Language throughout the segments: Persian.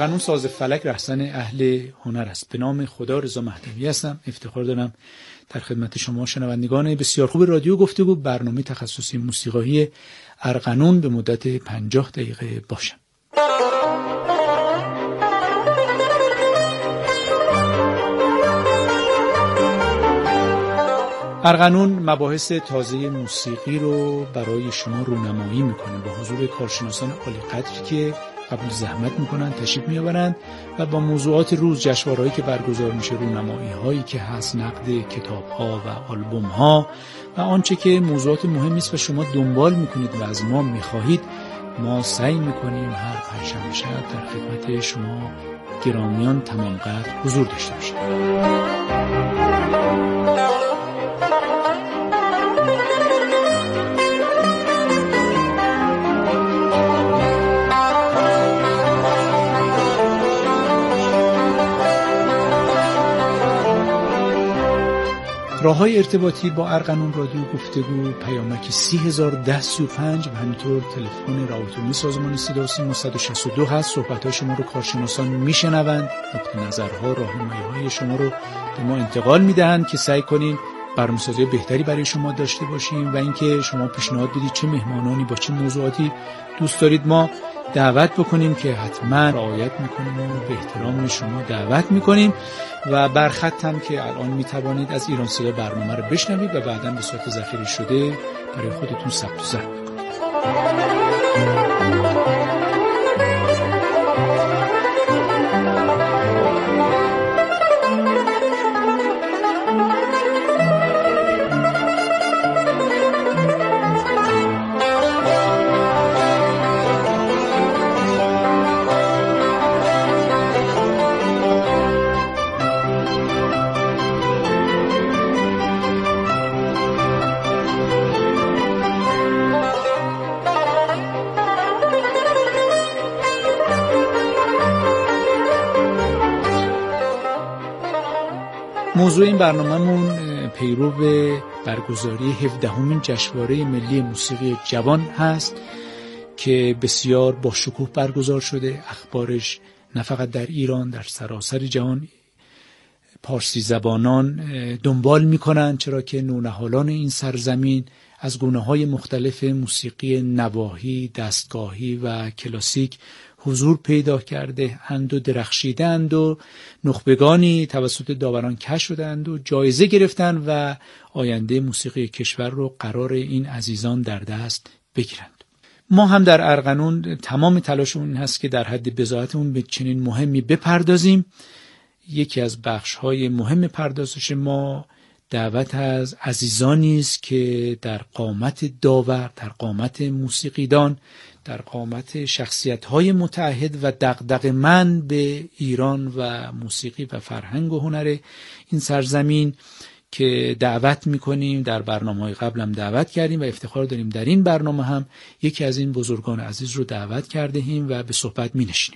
ارغنون ساز فلک رهزن اهل هنر است. به نام خدا رضا مهدوی هستم. افتخار دارم در خدمت شما شنوندگان بسیار خوب رادیو گفتگو برنامه تخصصی موسیقایی ارغنون به مدت 50 دقیقه باشم. ارغنون مباحث تازه موسیقی رو برای شما رونمایی میکنه با حضور کارشناسان عالی قدری که قبول زحمت میکنن، تشریف میآورند و با موضوعات روز، جشنواره‌ای که برگزار میشه، رونمایی‌هایی که هست، نقد کتاب‌ها و آلبوم‌ها و آنچه که موضوعات مهمی است و شما دنبال میکنید و از ما میخواهید، ما سعی میکنیم هر پنجشنبه شب در خدمت شما گرامیان تمام قدر حضور داشته باشیم. راه‌های ارتباطی با ارغنون رادیو گفتگو پیامک 301035 و همینطور تلفن رابطه‌عمومی سازمان صدا و سیما 162 هست. صحبت‌های شما رو کارشناسان میشنوند، نقطه نظرها، راهنمایی‌های شما رو به ما انتقال میدهند که سعی کنیم برنامه‌سازی بهتری برای شما داشته باشیم و اینکه شما پیشنهاد بدید چه مهمانانی با چه موضوعاتی دوست دارید ما دعوت بکنیم که حتما رعایت میکنیم و به احترام شما دعوت میکنیم و برخط هم که الان میتوانید از ایران صدا برنامه رو بشنوید و بعداً به صورت ذخیره شده برای خودتون ثبت و ضبط بکنید. موضوع این برنامه‌مون پیرو برگزاری 17مین جشنواره ملی موسیقی جوان هست که بسیار با شکوه برگزار شده. اخبارش نه فقط در ایران، در سراسر جهان پارسی زبانان دنبال میکنن، چرا که نونهالان این سرزمین از گونه‌های مختلف موسیقی نواحی، دستگاهی و کلاسیک حضور پیدا کرده اند و درخشیده اند و نخبگانی توسط داوران کشف شده اند و جایزه گرفتند و آینده موسیقی کشور رو قرار این عزیزان در دست بگیرند. ما هم در ارغنون تمام تلاشمون این هست که در حد بضاعتمون به چنین مهمی بپردازیم. یکی از بخش‌های مهم پردازش ما دعوت از عزیزانی است که در قامت داور، در قامت موسیقیدان، در قامت شخصیت‌های متعهد و دغدغه‌مند به ایران و موسیقی و فرهنگ و هنر این سرزمین که دعوت می‌کنیم. در برنامه‌های قبل هم دعوت کردیم و افتخار داریم در این برنامه هم یکی از این بزرگان عزیز رو دعوت کرده‌ایم و به صحبت می‌نشینیم.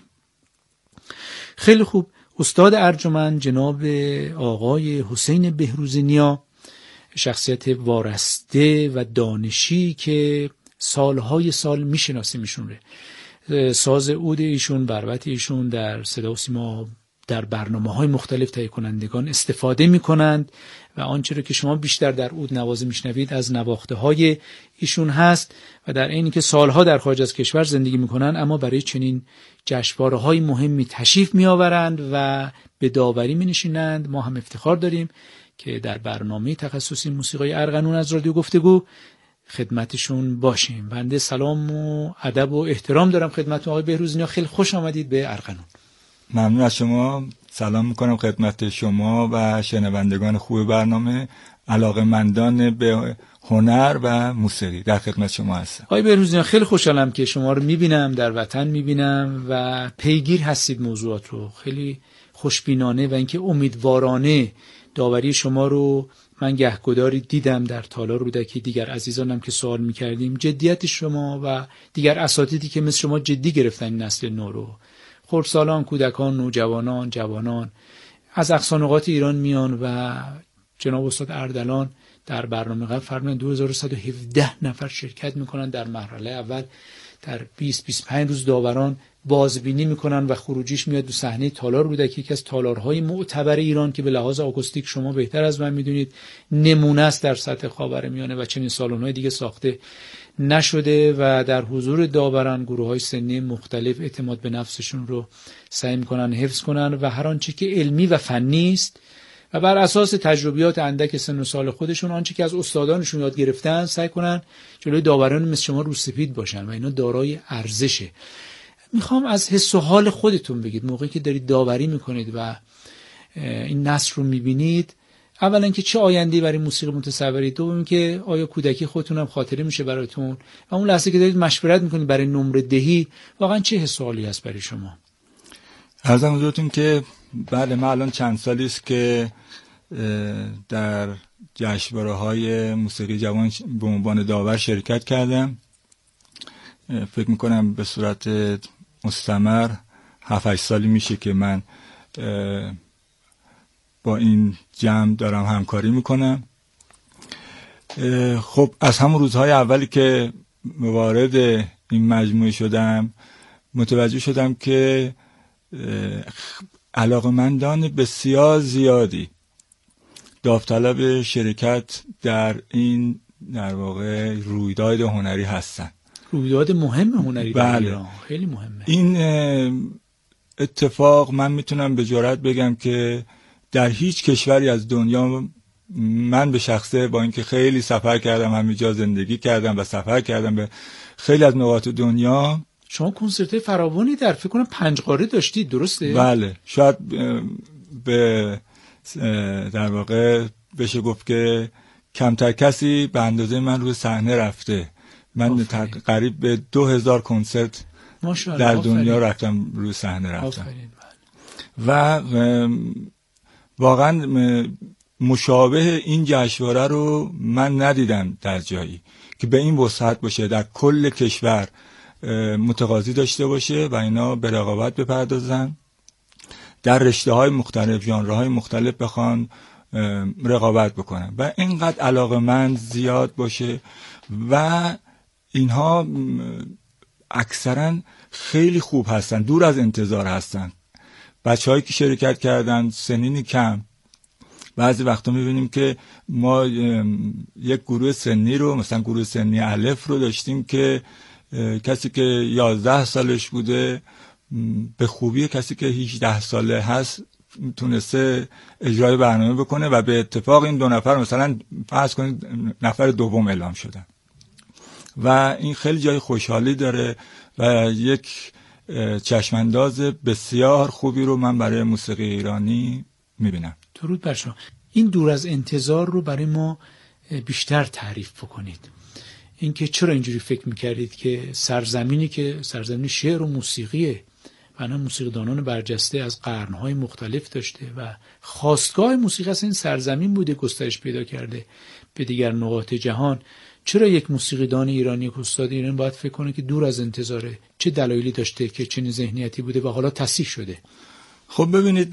خیلی خوب. استاد ارجمند جناب آقای حسین بهروزی نیا، شخصیت وارسته و دانشی که سالهای سال میشناسیم ایشون رو. ساز عود ایشون، بربط ایشون در صدا و سیما در برنامه‌های مختلف تهیه کنندگان استفاده می‌کنند و آنچه را که شما بیشتر در عود نوازی میشنوید از نواخته‌های ایشون هست و در عینی که سالها در خارج از کشور زندگی می‌کنند اما برای چنین جشنواره‌های مهمی تشریف می‌آورند و به داوری می‌نشینند. ما هم افتخار داریم که در برنامه تخصصی موسیقی ارغنون از رادیو گفتگو خدمتشون باشیم. بنده سلام و ادب و احترام دارم خدمت آقای بهروزی نیا. خیلی خوش آمدید به ارغنون. ممنون از شما. سلام میکنم خدمت شما و شنوندگان خوب برنامه، علاقه‌مندان به هنر و موسیقی. در خدمت شما هستم. آقای بهروزی نیا، خیلی خوشحالم که شما رو میبینم، در وطن میبینم و پیگیر هستید موضوعات رو. خیلی خوشبینانه و اینکه امیدوارانه داوری شما رو من گهگداری دیدم در تالار رودکی، دیگر عزیزانم که سوال میکردیم، جدیت شما و دیگر اساتیدی که مثل شما جدی گرفتن این نسل نو رو. خردسالان، کودکان، نوجوانان، جوانان از اقصا نقاط ایران میان و جناب استاد اردلان در برنامه قبل فرمودن 2117 نفر شرکت میکنن در مرحله اول. در 20-25 روز داوران بازبینی میکنن و خروجیش میاد دو صحنه تالار رودکی، یکی از تالارهای معتبر ایران که به لحاظ آکوستیک شما بهتر از من میدونید نمونه است در سطح خاورمیانه و چنین سالن‌های دیگه ساخته نشده و در حضور داوران گروه‌های سنی مختلف اعتماد به نفسشون رو سعی میکنن حفظ کنن و هر آنچه که علمی و فنی است و بر اساس تجربیات اندک سن و سال خودشون آنچه که از استادانشون یاد گرفتن سعی کنن جلوی داوران مثل شما روسپید باشن و اینا دارای ارزشه. میخوام از حس و حال خودتون بگید موقعی که دارید داوری میکنید و این نصر رو میبینید، اولا که چه آینده‌ای برای موسیقی متصورید، دوم که آیا کودکی خودتون هم خاطره میشه براتون و اون لحظه که دارید مشورت میکنید برای نمره دهی واقعا چه حس و حالی هست برای شما؟ عرضم حضورتون که بله، من الان چند سالی است که در جشنواره‌های موسیقی جوان به عنوان داور شرکت کردم. فکر میکنم به صورت مستمر 7-8 سالی میشه که من با این جمع دارم همکاری میکنم. خب از همون روزهای اولی که وارد این مجموعه شدم متوجه شدم که علاقه‌مندان بسیار زیادی داوطلب شرکت در این در واقع رویداد هنری هستن. رویداد مهم هنری در ایران، خیلی مهمه. این اتفاق من میتونم به جرئت بگم که در هیچ کشوری از دنیا، من به شخصه با اینکه خیلی سفر کردم، همینجا زندگی کردم و سفر کردم به خیلی از نقاط دنیا. شما کنسرت فراوانی در فکر کنم 5 قاره داشتید، درسته؟ بله، شاید به در واقع بشه گفت که کمتر کسی به اندازه من روی صحنه رفته. من قریب به 2000 کنسرت در دنیا رفتم، روی صحنه رفتم و واقعا مشابه این جشنواره رو من ندیدم در جایی که به این وسعت باشه، در کل کشور متقاضی داشته باشه و اینا به رقابت بپردازن، در رشته‌های مختلف، ژانرهای مختلف بخوان رقابت بکنن و اینقدر علاقه‌مند زیاد باشه و اینها اکثرا خیلی خوب هستن، دور از انتظار هستن. بچه‌هایی که شرکت کردن سنینی کم، بعضی وقتا می‌بینیم که ما یک گروه سنی رو مثلا گروه سنی الف رو داشتیم که کسی که 11 سالش بوده به خوبی کسی که 18 ساله هست تونسته اجرای برنامه بکنه و به اتفاق این 2 نفر مثلا فرض کنید نفر دوم اعلام شدن و این خیلی جای خوشحالی داره و یک چشمانداز بسیار خوبی رو من برای موسیقی ایرانی میبینم. درود بر شما. این دور از انتظار رو برای ما بیشتر تعریف بکنید. اینکه چرا اینجوری فکر میکردید که سرزمینی که سرزمین شعر و موسیقیه و نه موسیقیدانان برجسته از قرنهای مختلف داشته و خواستگاه موسیقی از این سرزمین بوده، گسترش پیدا کرده به دیگر نقاط جهان، چرا یک موسیقیدان ایرانی، یک استاد ایرانی باید فکر کنه که دور از انتظاره؟ چه دلایلی داشته که چنین ذهنیتی بوده و حالا تصحیح شده؟ خب ببینید،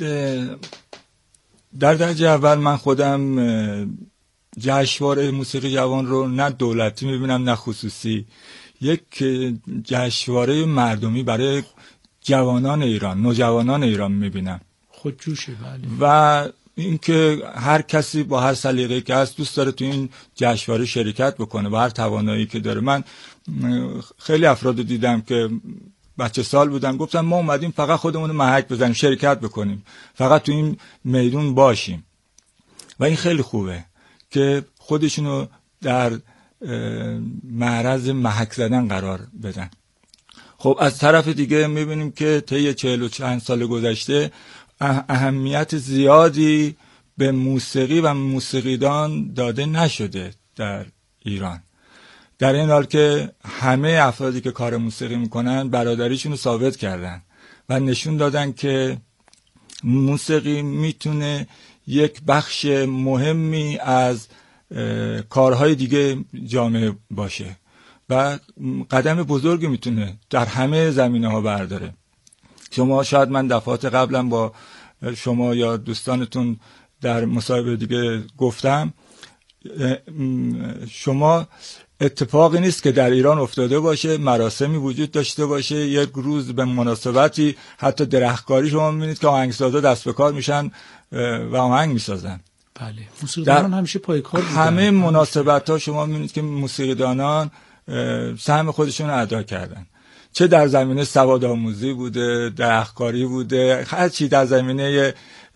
در درجه اول من خودم جشنواره موسیقی جوان رو نه دولتی میبینم نه خصوصی، یک جشنواره مردمی برای جوانان ایران، نوجوانان ایران میبینم. خودجوشه. بله. و اینکه هر کسی با هر سلیقه‌ای که هست دوست داره تو این جشنواره شرکت بکنه با هر توانایی که داره. من خیلی افراد دیدم که بچه سال بودن گفتن ما اومدیم فقط خودمون رو محک بزنیم، شرکت بکنیم، فقط تو این میدون باشیم و این خیلی خوبه که خودشونو در معرض محک زدن قرار بدن. خب از طرف دیگه میبینیم که طی 40 و چند سال گذشته اهمیت زیادی به موسیقی و موسیقیدان داده نشده در ایران، در این حال که همه افرادی که کار موسیقی میکنن برادریشون رو ثابت کردن و نشون دادن که موسیقی میتونه یک بخش مهمی از کارهای دیگه جامعه باشه و قدم بزرگی میتونه در همه زمینه‌ها برداره. شما شاید من دفعات قبلا با شما یا دوستانتون در مصاحبه دیگه گفتم، شما اتفاقی نیست که در ایران افتاده باشه، مراسمی وجود داشته باشه، یک روز به مناسبتی حتی درختکاری شما می‌بینید که آهنگسازا دست به کار میشن و آهنگ میسازن. بله، موسیقیدانان همیشه پای کار بودن. همه مناسبت‌ها شما می‌بینید که موسیقیدانان سهم خودشون رو ادا کردن، چه در زمینه سوادآموزی بوده، درختکاری بوده، هر چی در زمینه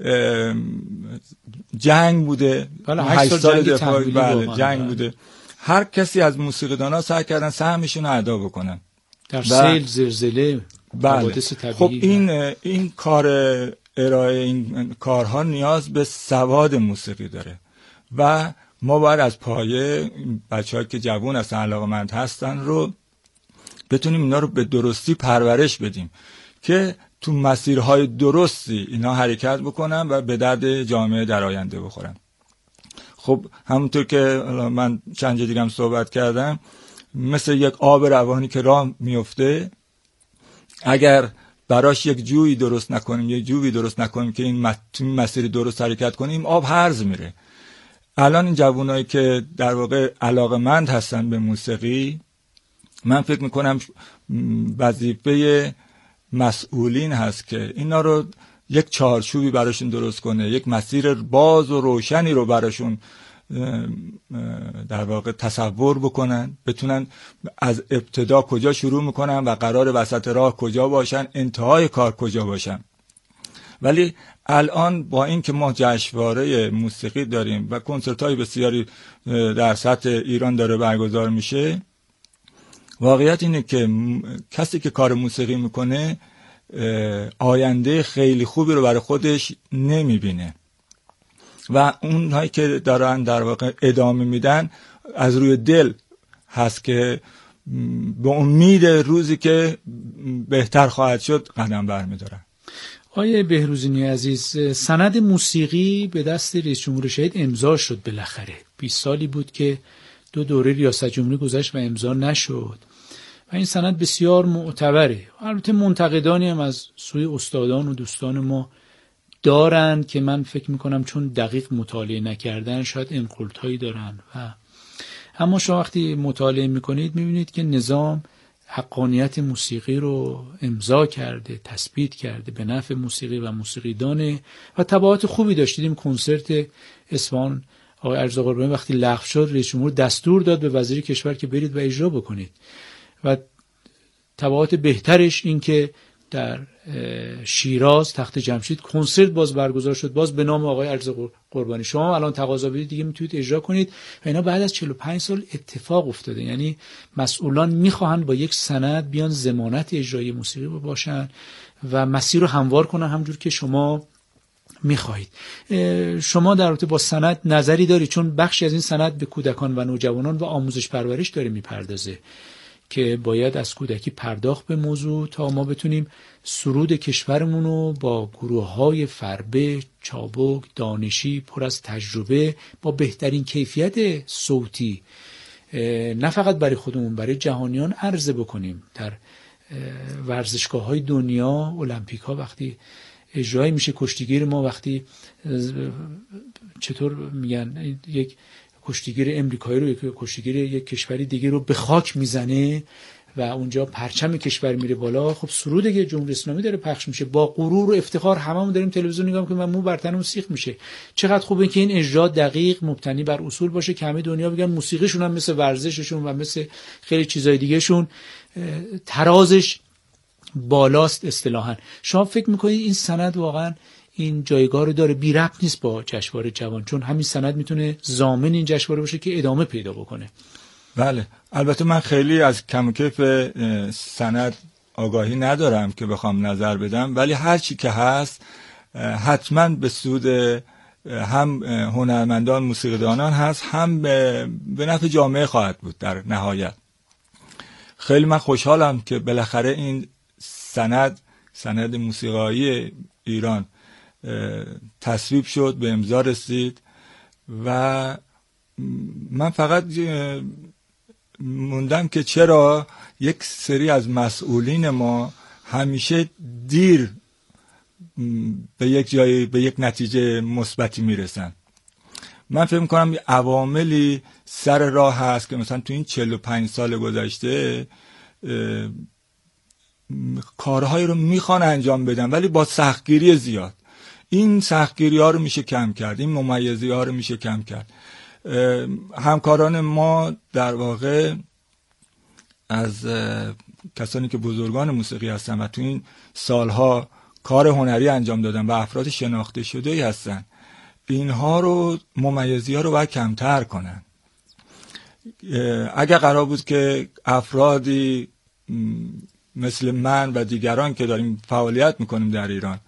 جنگ بوده، 8 سال دفاع، بله جنگ بوده. هر کسی از موسیقیدانان سعی کردن سهمشون رو ادا بکنن در سیل، زلزله، حوادث طبیعی. خب این کار ارائه این کارها نیاز به سواد موسیقی داره و ما باید از پایه بچه‌هایی که جوان هستن، علاقه‌مند هستن رو بتونیم اینا رو به درستی پرورش بدیم که تو مسیرهای درستی اینا حرکت بکنن و به درد جامعه در آینده بخورن. خب همونطور که من چند جا دیگه صحبت کردم، مثل یک آب روانی که راه میفته، اگر براش یک جویی درست نکنیم که این مسیر درست حرکت کنیم، آب هرز میره. الان این جوانایی که در واقع علاقه‌مند هستن به موسیقی، من فکر میکنم وظیفه مسئولین هست که اینا رو یک چارچوبی براشون درست کنه، یک مسیر باز و روشنی رو براشون در واقع تصور بکنن، بتونن از ابتدا کجا شروع میکنن و قرار وسط راه کجا باشن، انتهای کار کجا باشن. ولی الان با این که ما جشنواره موسیقی داریم و کنسرت‌های بسیاری در سطح ایران داره برگزار میشه، واقعیت اینه که کسی که کار موسیقی میکنه آینده خیلی خوبی رو برای خودش نمیبینه و اونهایی که دارن در واقع ادامه میدن از روی دل هست که به امید روزی که بهتر خواهد شد قدم برمیدارن. آقای بهروزینی عزیز، سند موسیقی به دست رئیس جمهور شهید امضا شد بالاخره. 20 سالی بود که 2 دوره ریاست جمهوری گذشت و امضا نشد و این سند بسیار معتبره. البته منتقدانی هم از سوی استادان و دوستان ما دارن که من فکر میکنم چون دقیق مطالعه نکردن شاید انقلت‌هایی دارن و اما شما وقتی مطالعه میکنید میبینید که نظام حقانیت موسیقی رو امضا کرده، تثبیت کرده به نفع موسیقی و موسیقیدان و تبعات خوبی داشت. دیدیم کنسرت اصفهان آقای علیرضا قربانی وقتی لغو شد، رئیس جمهور دستور داد به وزیر کشور که برید و اجرا بکنید و تبعات بهترش این که در شیراز تخت جمشید کنسرت باز برگزار شد، باز به نام آقای علیرضا قربانی. شما الان تقاضا بدید دیگه میتونید اجرا کنید و اینا بعد از 45 سال اتفاق افتاده. یعنی مسئولان میخواهن با یک سند بیان ضمانت اجرای موسیقی باشن و مسیر رو هموار کنن همونجور که شما میخواهید. شما در رابطه با سند نظری داری؟ چون بخشی از این سند به کودکان و نوجوانان و آموزش پرورش داره میپردازه که باید از کودکی پرداخت به موضوع تا ما بتونیم سرود کشورمون رو با گروه‌های فربه، چابک، دانشی، پر از تجربه، با بهترین کیفیت صوتی نه فقط برای خودمون، برای جهانیان عرضه بکنیم. در ورزشگاه‌های دنیا، المپیک‌ها وقتی اجرایی میشه، کشتیگیر ما وقتی چطور میگن یک کشتیگیر امریکایی رو یک کشتیگیر یک کشوری دیگه رو به خاک میزنه و اونجا پرچم کشور میره بالا، خب سرود که جمهوری اسلامی داره پخش میشه، با غرور و افتخار هممون داریم تلویزیون نگاه میکنیم و مو بر تنمون سیخ میشه. چقدر خوبه که این اجرا دقیق، مبتنی بر اصول باشه که همه دنیا بگن موسیقیشون هم مثل ورزششون و مثل خیلی چیزای دیگه شون ترازش بالاست اصطلاحاً. شما فکر میکنید این سند واقعاً این جایگاه رو داره؟ بی ربط نیست با جشنواره جوان، چون همین سند میتونه ضامن این جشنواره باشه که ادامه پیدا بکنه. بله، البته من خیلی از کم و کیف سند آگاهی ندارم که بخوام نظر بدم، ولی هر چی که هست حتما به سود هم هنرمندان موسیقیدانان هست، هم به نفع جامعه خواهد بود در نهایت. خیلی من خوشحالم که بالاخره این سند موسیقایی ایران تصویب شد، به امضا رسید و من فقط موندم که چرا یک سری از مسئولین ما همیشه دیر به یک جایی، به یک نتیجه مثبتی میرسن. من فکر می‌کنم یه عواملی سر راه هست که مثلا تو این 45 سال گذشته کارهایی رو میخوان انجام بدن ولی با سختگیری زیاد. این سختگیری ها رو میشه کم کرد، این ممیزی ها رو میشه کم کرد. همکاران ما در واقع از کسانی که بزرگان موسیقی هستن و تو این سالها کار هنری انجام دادن و افراد شناخته شده هستن، اینها رو ممیزی ها رو باید کمتر کنن. اگر قرار بود که افرادی مثل من و دیگران که داریم فعالیت میکنیم در ایران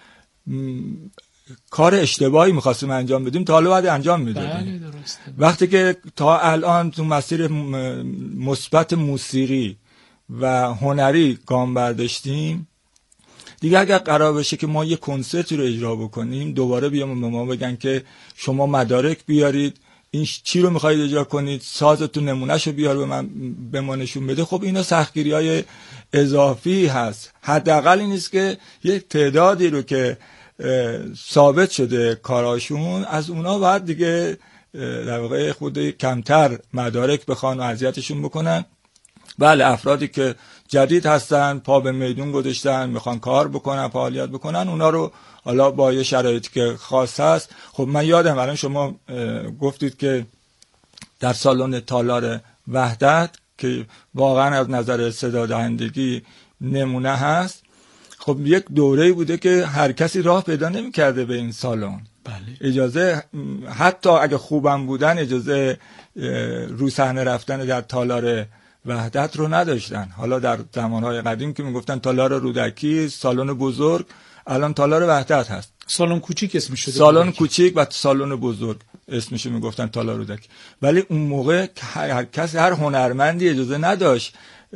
کار اشتباهی میخواستیم انجام بدیم تا حالا باید انجام میدادیم. وقتی که تا الان تو مسیر مثبت موسیقی و هنری گام برداشتیم، دیگه اگر قرار بشه که ما یه کنسرتی رو اجرا بکنیم دوباره بیام به ما بگن که شما مدارک بیارید، این چی رو میخواید اجرا کنید، سازتون نمونهشو بیار به ما نشون بده، خب اینا سختگیری‌های اضافی هست. حداقل این نیست که یک تعدادی رو که ثابت شده کاراشون، از اونا باید دیگه در واقع خود کمتر مدارک بخوان و اذیتشون بکنن. بله، افرادی که جدید هستن، پا به میدون گذاشتن، میخوان کار بکنن، فعالیت بکنن، اونا رو حالا با یه شرایطی که خاص هست. خب من یادم الان شما گفتید که در سالن تالار وحدت که واقعا از نظر صدا دهندگی نمونه هست، خب یک دوره‌ای بوده که هر کسی راه پیدا نمی‌کرده به این سالن. بله. اجازه حتی اگه خوبم بودن اجازه رو صحنه رفتن در تالار وحدت رو نداشتن. حالا در زمانهای قدیم که میگفتن تالار رودکی، سالن بزرگ، الان تالار وحدت هست. سالن کوچیک اسمش شده، سالن کوچیک و سالن بزرگ اسمش میگفتن تالار رودکی. ولی اون موقع هر هنرمندی اجازه نداشت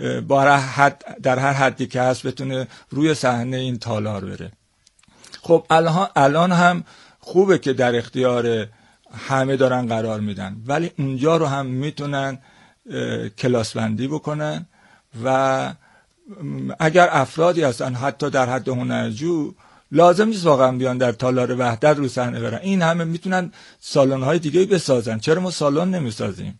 در هر حدی که هست بتونه روی صحنه این تالار بره. خب الان هم خوبه که در اختیار همه دارن قرار میدن، ولی اونجا رو هم میتونن کلاس بندی بکنن و اگر افرادی هستن حتی در حد هنرجو، لازم نیست واقعا بیان در تالار وحدت رو صحنه برن. این همه میتونن سالن‌های دیگه بسازن. چرا ما سالن نمیسازیم؟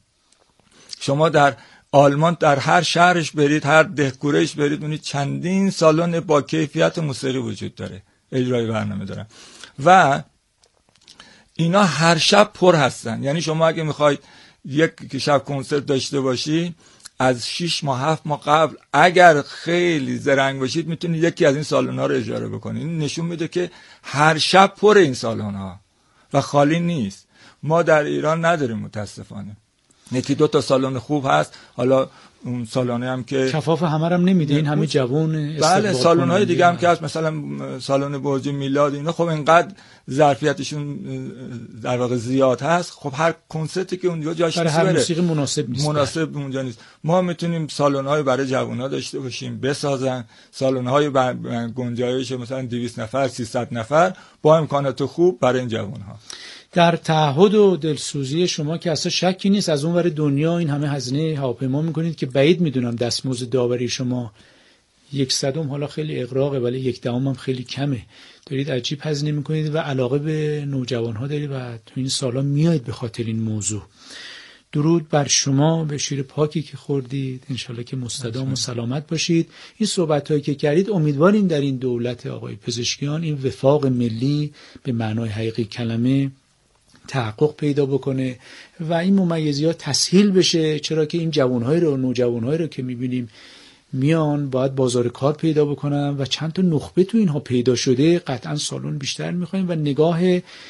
شما در آلمان در هر شهرش برید، هر دهکورهش برید، ببینید چندین سالن با کیفیت موسیقی وجود داره، اجرای برنامه دارن و اینا هر شب پر هستن. یعنی شما اگه میخواید یک شب کنسرت داشته باشی، از 6 ماه 7 ماه قبل اگر خیلی زرنگ باشید میتونید یکی از این سالن‌ها رو اجاره بکنید. این نشون میده که هر شب پر این سالن‌ها و خالی نیست. ما در ایران نداریم متاسفانه. یکی دو تا سالن خوب هست، حالا اون سالانه هم که کفاف همه رو نمیده، این همه جوون استقبال. بله، سالن‌های دیگه هم که هست، مثلا سالن برج میلاد، اینا خب اینقدر ظرفیتشون در واقع زیاد هست، خب هر کنسرتی که اونجا جاش برای هر موسیقی مناسب اونجا نیست. ما میتونیم سالن‌های برای جوونا داشته باشیم، بسازن سالن‌های گنجایش مثلا 200 نفر 300 نفر با امکانات خوب برای این جوان‌ها. در تعهد و دلسوزی شما که اصلا شکی نیست، از اون ور دنیا این همه هزینه هواپیما میکنید که بعید میدونم دستمزد داوری شما 1/100 حالا خیلی اغراقه ولی 1/10 هم خیلی کمه، دارید عجیب هزینه میکنید و علاقه به نوجوانها دارید و تو این سالا میایید به خاطر این موضوع. درود بر شما، به شیر پاکی که خوردید، انشالله که مستدام و سلامت باشید. این صحبت‌هایی که کردید امیدواریم در این دولت آقای پزشکیان این وفاق ملی به معنای حقیقی کلمه تحقق پیدا بکنه و این ممیزیات تسهیل بشه، چرا که این نوجوان‌های رو که می‌بینیم میان باید بازار کار پیدا بکنن و چند تا نخبه تو اینها پیدا شده، قطعا سالن بیشتر می‌خوایم و نگاه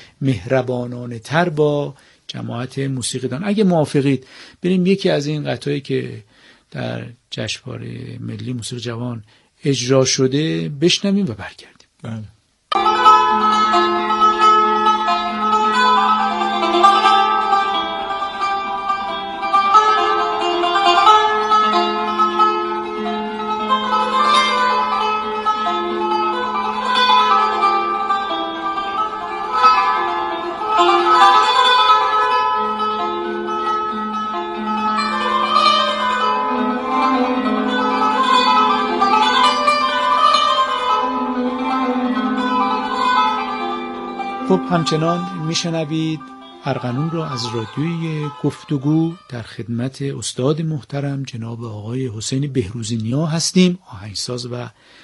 مهربانانه تر با جماعت موسیقیدان. اگه موافقید بریم یکی از این قطعاتی که در جشنواره ملی موسیقی جوان اجرا شده بشنویم و برگردیم. بله. خب همچنان میشنوید ارغنون را از رادیوی گفتگو در خدمت استاد محترم جناب آقای حسین بهروزی نیا هستیم، آهنگساز و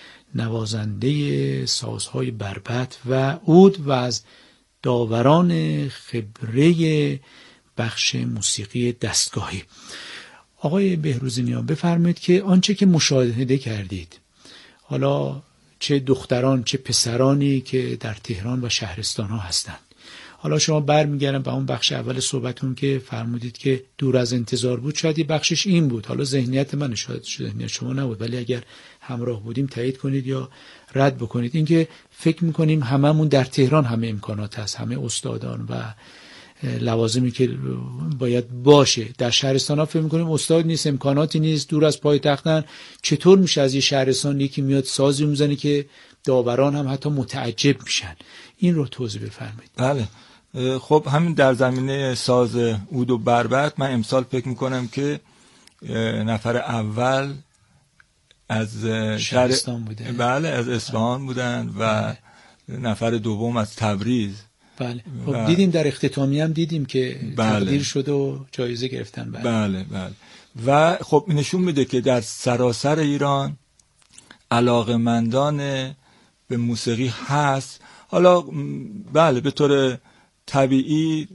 نوازنده سازهای بربط و عود و از داوران خبره بخش موسیقی دستگاهی. آقای بهروزی نیا بفرمایید که آنچه که مشاهده کردید، حالا چه دختران چه پسرانی که در تهران و شهرستان ها هستند، حالا شما برمیگردم به اون بخش اول صحبتون که فرمودید که دور از انتظار بود، شاید یه بخشش این بود، حالا ذهنیت من، شاید ذهنیت شما نبود، ولی اگر همراه بودیم تایید کنید یا رد بکنید، اینکه فکر میکنیم هممون در تهران همه امکانات هست، همه استادان و لوازمی که باید باشه، در شهرستان ها فکر میکنیم استاد نیست، امکاناتی نیست، دور از پایتختن. چطور میشه از یه شهرستان یکی میاد سازی میزنه که داوران هم حتی متعجب میشن؟ این رو توضیح بفرمایید. بله، خب همین در زمینه ساز عود و بربط من امسال فکر میکنم که نفر اول از شهرستان بوده. بله، از اصفهان بودن و نفر دوم از تبریز. بله، خب دیدیم در اختتامی هم دیدیم که تقدیر شد و جایزه گرفتن. بله. و خب نشون میده که در سراسر ایران علاقه‌مندان به موسیقی هست. حالا بله، به طور طبیعی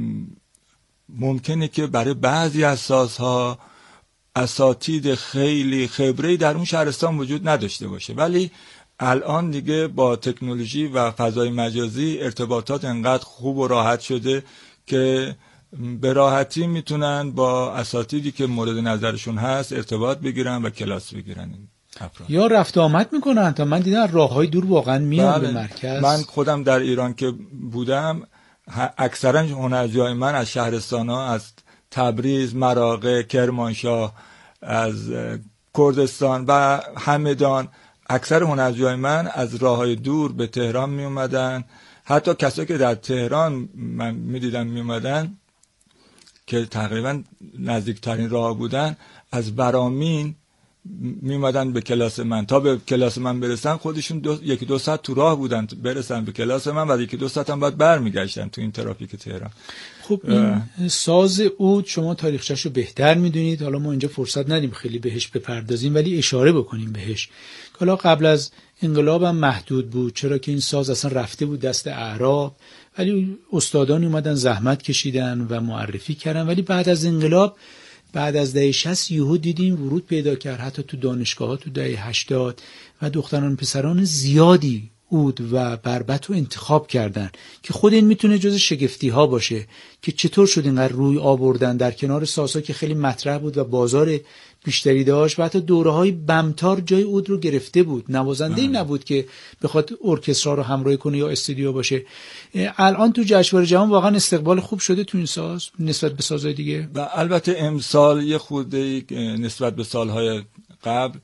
ممکنه که برای بعضی از سازها اساتید خیلی خبره‌ای در اون شهرستان وجود نداشته باشه، ولی الان دیگه با تکنولوژی و فضای مجازی ارتباطات انقدر خوب و راحت شده که به راحتی میتونن با اساتیدی که مورد نظرشون هست ارتباط بگیرن و کلاس بگیرن. یا رفت آمد میکنن، تا من دیدم راههای دور واقعا میان به مرکز. من خودم در ایران که بودم اکثرا هنرجوهای من از شهرستان‌ها، از تبریز، مراغه، کرمانشاه، از کردستان و همدان، اکثر هنرجوهای من از راههای دور به تهران می اومدن. حتی کسایی که در تهران من می دیدم می اومدن که تقریبا نزدیکترین راه بودن، از برامین می اومدن به کلاس من. تا به کلاس من برسن خودشون یکی دو ساعت تو راه بودن برسن به کلاس من و یکی دو ساعت هم باید برمیگشتن تو این ترافیک تهران. خب این ساز عود شما تاریخچه‌ش رو بهتر میدونید، حالا ما اینجا فرصت ندیم خیلی بهش بپردازیم، ولی اشاره بکنیم بهش. حالا قبل از انقلاب هم محدود بود، چرا که این ساز اصلا رفته بود دست اعراب، ولی استادانی اومدن زحمت کشیدن و معرفی کردن. ولی بعد از انقلاب، بعد از دهه 60 یهو دیدیم ورود پیدا کرد حتی تو دانشگاه‌ها تو دهه 80 و دختران و پسران زیادی عود و بربط رو انتخاب کردن که خود این میتونه جز شگفتی ها باشه که چطور شد اینقدر روی آوردن در کنار سازها که خیلی مطرح بود و بازار بیشتری داشت و حتی دوره‌های بمتار جای عود رو گرفته بود. نوازنده‌ای نبود که بخواد ارکسترا رو همراهی کنه یا استودیو باشه. الان تو جشنواره جهان واقعا استقبال خوب شده تو این ساز نسبت به سازهای دیگه. و البته امسال یه خورده نسبت به سالهای قبل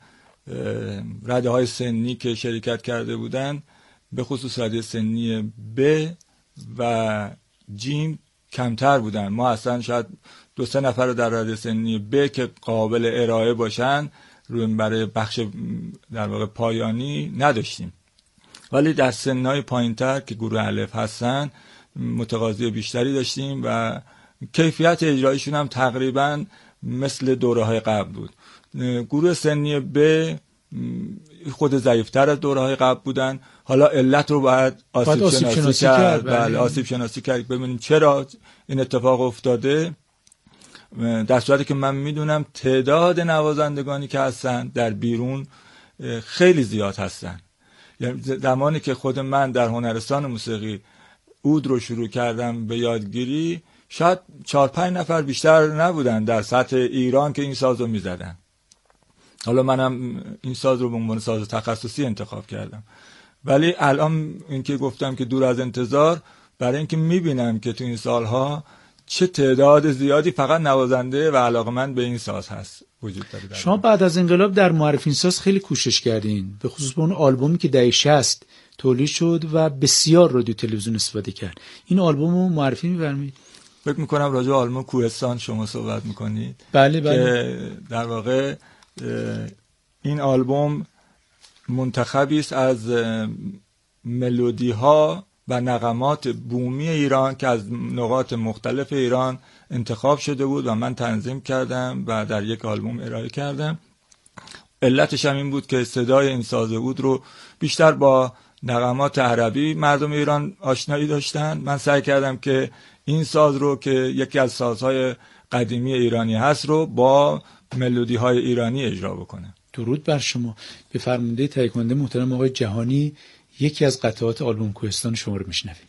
رده‌های سنی که شرکت کرده بودن، به خصوص رده سنی ب و جیم کمتر بودن. ما اصلا شاید 2-3 نفر در رده سنی ب که قابل ارائه باشن روی برای بخش در واقع پایانی نداشتیم، ولی در سنهای پایینتر که گروه الف هستن متقاضی بیشتری داشتیم و کیفیت اجرایشون هم تقریبا مثل دوره‌های قبل بود. گروه سنی ب خود ضعیف‌تر از دوره‌های قبل بودن. حالا علت رو باید آسیب شناسی کرد. بله، آسیب شناسی کرد ببینیم چرا این اتفاق افتاده، در صورتی که من میدونم تعداد نوازندگانی که هستن در بیرون خیلی زیاد هستن. یعنی زمانی که خود من در هنرستان موسیقی عود رو شروع کردم به یادگیری، شاید 4-5 نفر بیشتر نبودن در سطح ایران که این ساز رو میزدن. حالا منم این ساز رو به عنوان ساز تخصصی انتخاب کردم، ولی الان اینکه گفتم که دور از انتظار، برای اینکه میبینم که تو این سالها چه تعداد زیادی فقط نوازنده و علاقمند به این ساز هست وجود داره. شما بعد از انقلاب در معرفی این ساز خیلی کوشش کردین، به خصوص به اون آلبومی که دهه 60 تولید شد و بسیار رادیو تلویزیون استفاده کرد. این آلبوم رو معرفی می‌فرمایید؟ فکر می‌کنم راجع به آلبوم کوهستان شما صحبت می‌کنید. بله. که در واقع این آلبوم منتخبی است از ملودی‌ها و نغمات بومی ایران که از نقاط مختلف ایران انتخاب شده بود و من تنظیم کردم و در یک آلبوم ارائه کردم. علتش هم این بود که صدای این ساز عود رو بیشتر با نغمات عربی مردم ایران آشنایی داشتن. من سعی کردم که این ساز رو که یکی از سازهای قدیمی ایرانی هست رو با ملودی های ایرانی اجرا بکنم. درود بر شما. به فرمانده تهیه کننده محترم آقای جهانی یکی از قطعات آلبوم کوهستان شما رو میشنویم.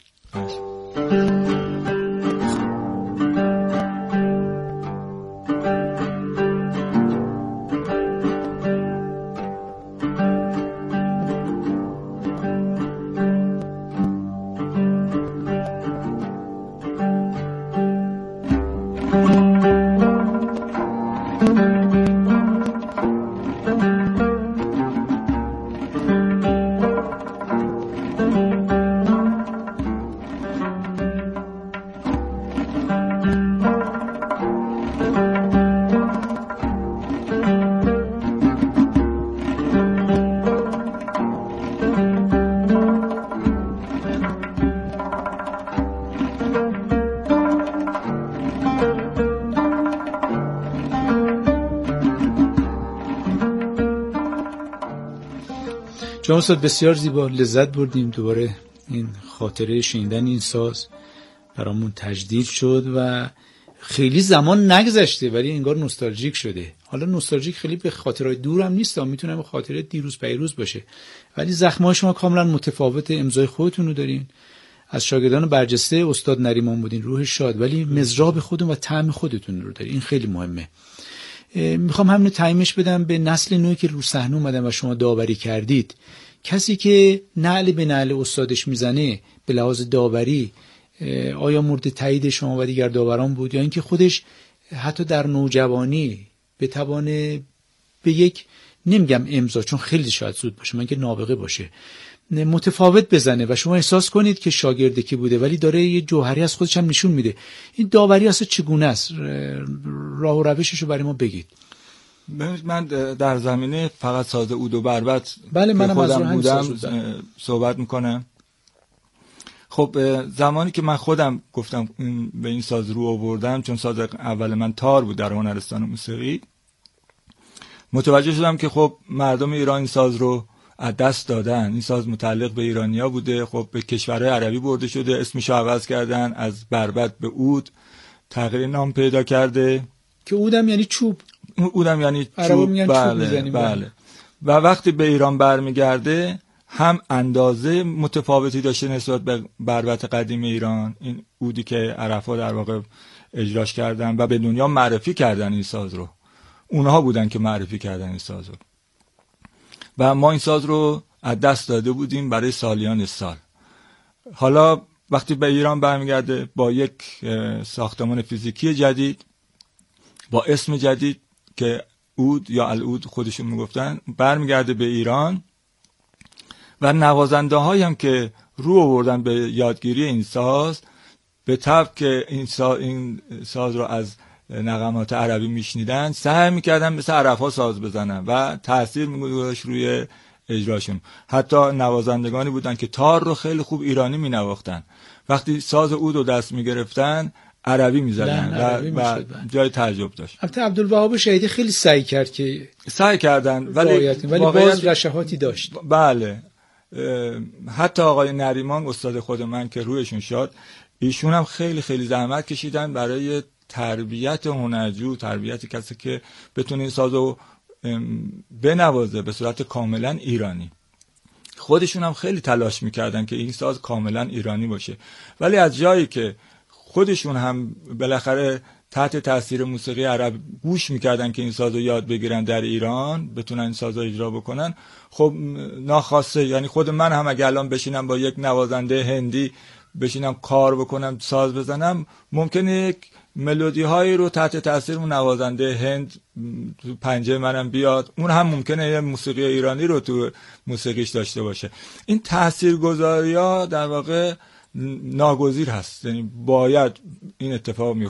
جناب استاد بسیار زیبا، لذت بردیم. دوباره این خاطره شنیدن این ساز برامون تجدید شد و خیلی زمان نگذشته ولی انگار نوستالژیک شده. حالا نوستالژیک خیلی به خاطرهای دور هم نیست، میتونه به خاطره دیروز پیروز باشه، ولی زخم‌های شما کاملا متفاوت. امضای خودتون رو دارین، از شاگردان برجسته استاد نریمان بودین، روح شاد، ولی مزراب خودتون و طعم خودتون رو دارین. این خیلی مهمه. میخوام همین تعمیمش بدم به نسل نوی که رو صحنه اومدن و شما داوری کردید. کسی که نعل به نعل استادش میزنه به لحاظ داوری، آیا مورد تایید شما و دیگر داوران بود یا اینکه خودش حتی در نوجوانی بتوانه به یک، نمیگم امضا چون خیلی شاید زود باشه، من که نابغه باشه، متفاوت بزنه و شما احساس کنید که شاگردی که بوده ولی داره یه جوهری از خودش هم نشون میده. این داوری اصلا چگونه است؟ راه و روشش رو برای ما بگید. من در زمینه فقط ساز عود و بربط بله منم خودم بودم صحبت میکنم. خب زمانی که من خودم گفتم به این ساز رو آوردم، چون ساز اول من تار بود در هنرستان موسیقی، متوجه شدم که خب مردم ایران این ساز رو از دست دادن. این ساز متعلق به ایرانیا بوده، خب به کشورهای عربی برده شده، اسمش رو عوض کردن، از بربط به عود تغییر نام پیدا کرده که عودم یعنی چوب، عودم یعنی چوب. بله. و وقتی به ایران برمیگرده هم اندازه متفاوتی داشته نسبت به بربط قدیم ایران، این عودی که عرفا در واقع اجراش کردن و به دنیا معرفی کردن این ساز رو. اونها بودن که معرفی کردن این ساز رو و ما این ساز رو از دست داده بودیم برای سالیان سال. حالا وقتی به ایران برمیگرده با یک ساختمان فیزیکی جدید، با اسم جدید که عود یا العود خودشون میگفتن، برمیگرده به ایران و نوازنده هایی هم که رو آوردن به یادگیری این ساز، به طبع که این ساز رو از نغمات عربی میشنیدن سعی میکردن مثل عرفا ساز بزنن و تأثیر میگذاشت روی اجراشون. حتی نوازندگانی بودن که تار رو خیلی خوب ایرانی مینواختن، وقتی ساز عود رو دست میگرفتن عربی میزدن و جای تعجب داشت. البته عبدالوهاب شهیدی خیلی سعی کردن ولی باز رشحاتی داشت. بله. حتی آقای نریمان استاد خود من که رویشون شاد، ایشون هم خیلی خیلی زحمت کشیدن برای تربیت هنرجو، تربیت کسی که بتونه این سازو بنوازه به صورت کاملا ایرانی. خودشون هم خیلی تلاش میکردن که این ساز کاملا ایرانی باشه، ولی از جایی که خودشون هم بالاخره تحت تاثیر موسیقی عرب گوش میکردن که این سازو یاد بگیرن در ایران، بتونن این سازو اجرا بکنن، خب ناخواسته، یعنی خود من هم اگه الان بشینم با یک نوازنده هندی بشینم کار بکنم، ساز بزنم، ممکنه یک ملودی هایی رو تحت تاثیر اون نوازنده هند تو پنجه منم بیاد، اون هم ممکنه یه موسیقی ایرانی رو تو موسیقیش داشته باشه. این تاثیرگذاری‌ها در واقع ناگزیر هست، یعنی باید این اتفاق میفته.